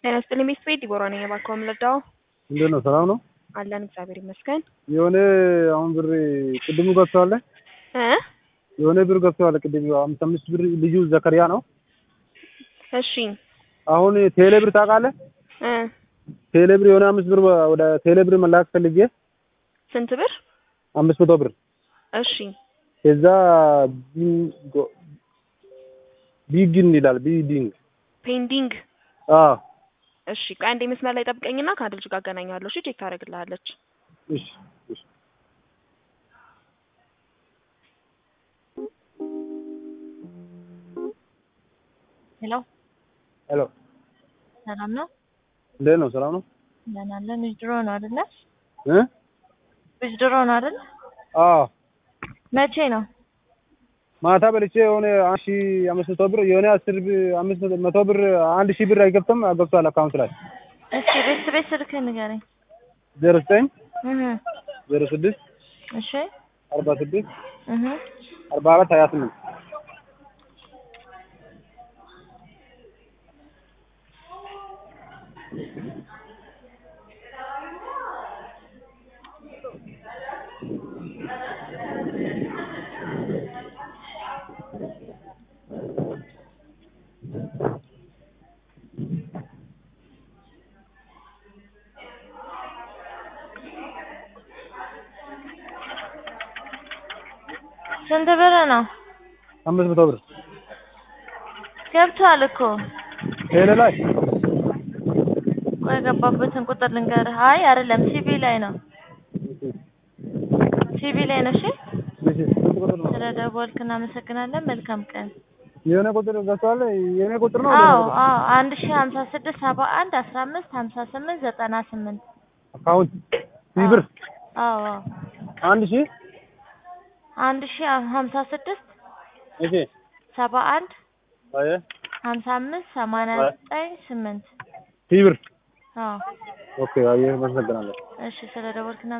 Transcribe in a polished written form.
ጤና ይስጥልኝ ቤት ዲቦራ ነኝ እባክዎ ምልዳው እንዴት ነው ሰላም ነው አለን እግዚአብሔር ይመስገን የሆነ አሁን ብር ቅድሙ ገብቷል የሆነ ብር ገብቷል ቅድሙ 55 ብር ልጁ ዘከሪያ ነው እሺ አሁን ቴሌ ብር ታውቃለህ ቴሌ ብር የሆነ 5 ብር ወደ ቴሌ ብር መላክ ፈልጌ ስንት ብር 500 ብር እሺ እዛ ቢግን ይላል ቢዲንግ ፔንዲንግ እሺ አንዴ መስመር ላይ ጠብቀኝና ካንተ ልጅ ጋር አገናኛለሁ እሺ ቼክ ታደርግልሃለች እሺ እሺ ሄሎ ሄሎ ሰላም ነው እንዴት ነው ሰላም ነው ለናለን ድሮ ነው አይደል ድሮ ነው አይደል መቼ ነው ማታ በልቼ የሆነ 1500 ብር የሆነ 10 ብር 500 ብር 1000 ብር አይገብተም ገብቷል አካውንት ላይ እሺ ቤት ስልክህን ንገረኝ 09 06 እሺ 46 44 28 ስንት ብር ነው 500 ብር ገብቷል እኮ ቴሌ ላይ ቆይ ገባበትን ቁጥር ልንገርህ አይ አይደለም ሲቪ ላይ ነው ሲቪ ላይ ነው እሺ ስለደወልክ እናመሰግናለን መልካም ቀን የሆነ ቁጥር ገብቷል የኔ ቁጥር ነው 1056 71 15 58 98 አካውንት ሲብር 1000 1056 እሺ 71 አየ 55 89 8 ሲብር ኦኬ አየ መሰግናለሁ እሺ ስለደወልክ